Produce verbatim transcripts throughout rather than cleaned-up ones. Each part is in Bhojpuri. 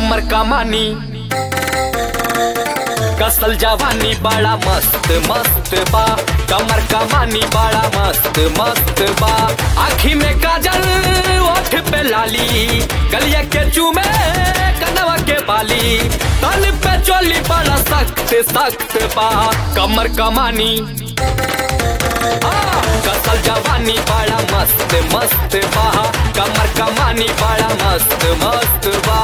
कमर कमानी कसल जवानी बड़ा मस्त मस्त बा। कमर कमानी बड़ा मस्त मस्त बा। आँखी में काजल ओठ पे लाली गलिया के चूमे कनवा के बाली तन पे चोली बड़ा सख्त सख्त बा। कमर कमानी कसल जवानी बड़ा मस्त मस्त बा। कमर कमानी बड़ा मस्त मस्त बा।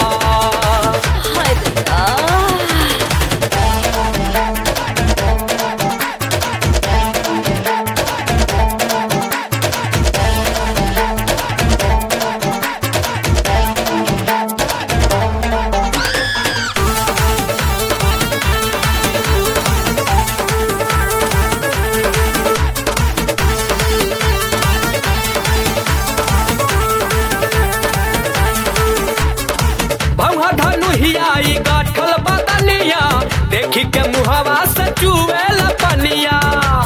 गाठल बदनिया देखी के मुहावा से चुवेला पनिया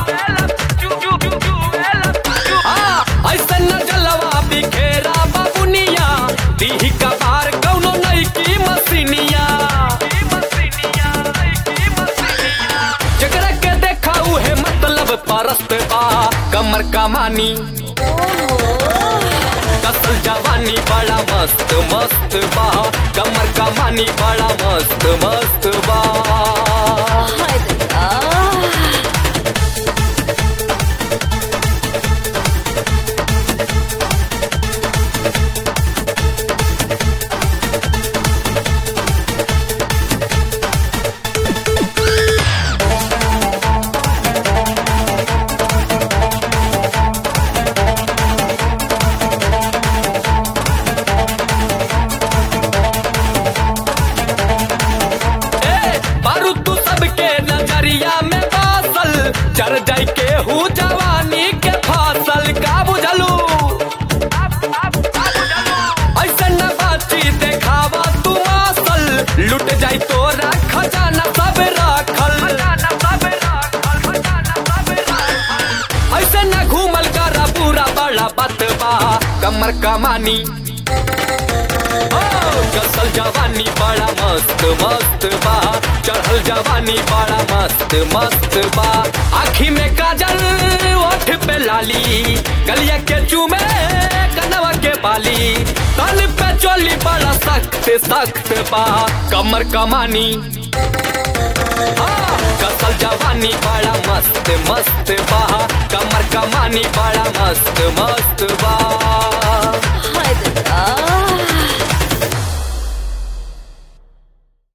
ऐसे न जलवा बिखेरा बाबुनिया दीही का बार कौनो नहीं की मसीनिया जगरा के देखा उहे मतलब परस्त बा। कमर कमानी कसल जवानी बड़ा मस्त मस्त बा। कमर कमानी बड़ा मस्त मस्त बा। चर जाई के हूँ जवानी के फसल का बुझलू ऐसे न बाची देखावा तू असल लुट जाई तोरा खजाना सब राखल ऐसे न घूमल करा पूरा बड़ा बतबा। कमर कमानी कसल जवानी बड़ा मस्त मस्त बा। चढ़ल जवानी बड़ा मस्त मस्त बा। आँखी में काजल ओठ पे लाली गलिया के चूमे कनवा के बाली तन पे चोली बड़ा सख्त सख्त बा। कमर कमानी कसल जवानी बड़ा मस्त मस्त बा। कमर कमानी बड़ा मस्त मस्त बा।